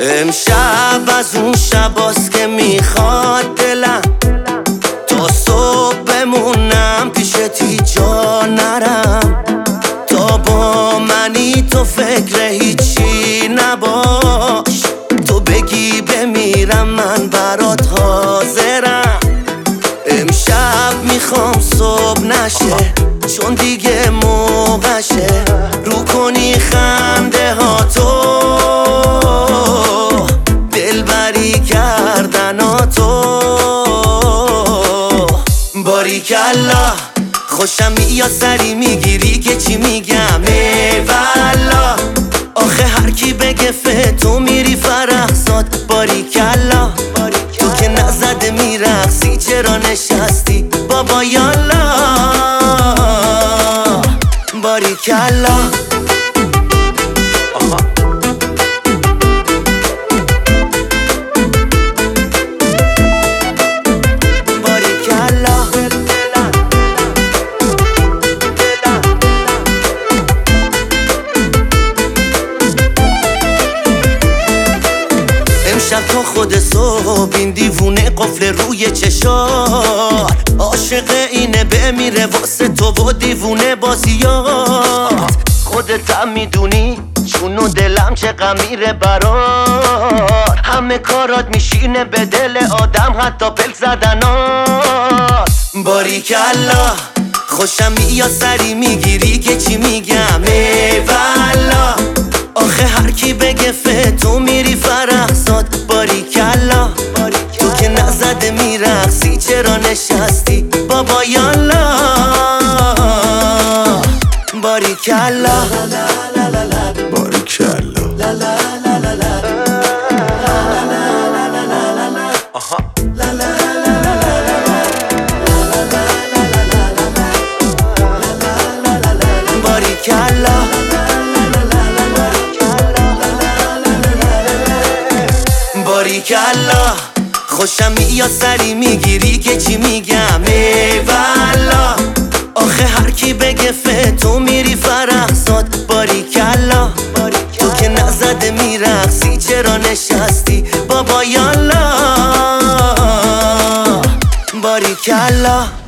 امشب از اون شباست که میخواد دلم تا صبح بمونم پیشت جا نرم، تا با منی تو فکر هیچی نباش، تو بگی بمیرم من برات حاضرم. امشب میخوام صبح نشه چون دیگه موقعشه، رو کنی خنده ها تو دلبری کردن ها تو. باریکلا خوشم میاد سری میگیری که چی میگم ای والا، آخه هر کی بگه تو میری فرحزاد. باریکلا تو که نزده میرقصی چرا نشستی بابا یالا. باریکلا امشب تا خود صبح این دیوونه قفل روی چشات، عاشق اینه بمیره واسه تو و دیوونه بازیات. خودت هم میدونی چون و دلم چه غمیره برات، همه کارات میشینه به دل آدم حتی پل زدنات. باریکلا خوشم میاد سری میگیری که چی میگم ای والا، آخه هر کی بگه تو میری فرحزاد. باریکلا تو که نزده میرقصی چرا نشستی بابا یالا. باریکلا باریکلا باریکلا باریکلا خوشم میاد سری میگیری که چی میگم ای والا، آخه هر کی بگه تو میری فرحزاد. باریکلا تو که نزده میرقصی چرا نشستی بابا یالا. باریکلا